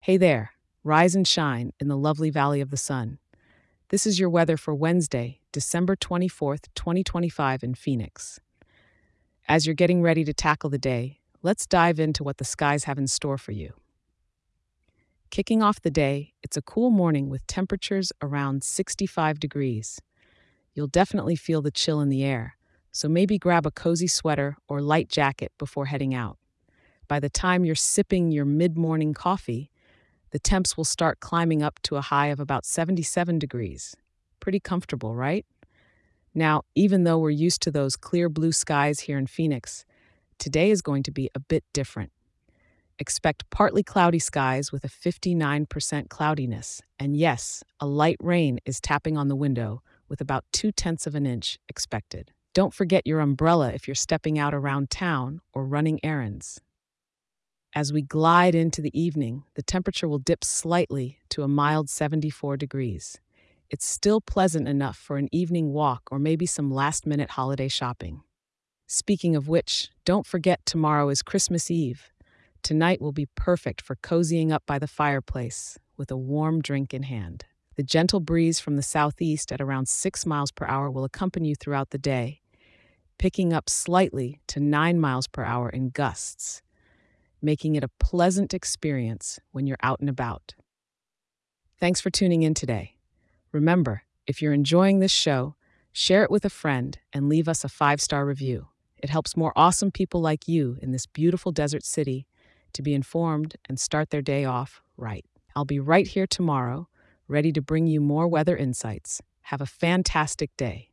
Hey there, rise and shine in the lovely Valley of the Sun. This is your weather for Wednesday, December 24th, 2025 in Phoenix. As you're getting ready to tackle the day, let's dive into what the skies have in store for you. Kicking off the day, it's a cool morning with temperatures around 65 degrees. You'll definitely feel the chill in the air, so maybe grab a cozy sweater or light jacket before heading out. By the time you're sipping your mid morning coffee, the temps will start climbing up to a high of about 77 degrees. Pretty comfortable, right? Now, even though we're used to those clear blue skies here in Phoenix, today is going to be a bit different. Expect partly cloudy skies with a 59% cloudiness. And yes, a light rain is tapping on the window with about 2/10 of an inch expected. Don't forget your umbrella if you're stepping out around town or running errands. As we glide into the evening, the temperature will dip slightly to a mild 74 degrees. It's still pleasant enough for an evening walk or maybe some last minute holiday shopping. Speaking of which, don't forget tomorrow is Christmas Eve. Tonight will be perfect for cozying up by the fireplace with a warm drink in hand. The gentle breeze from the southeast at around 6 miles per hour will accompany you throughout the day, picking up slightly to 9 miles per hour in gusts, making it a pleasant experience when you're out and about. Thanks for tuning in today. Remember, if you're enjoying this show, share it with a friend and leave us a 5-star review. It helps more awesome people like you in this beautiful desert city to be informed and start their day off right. I'll be right here tomorrow, ready to bring you more weather insights. Have a fantastic day.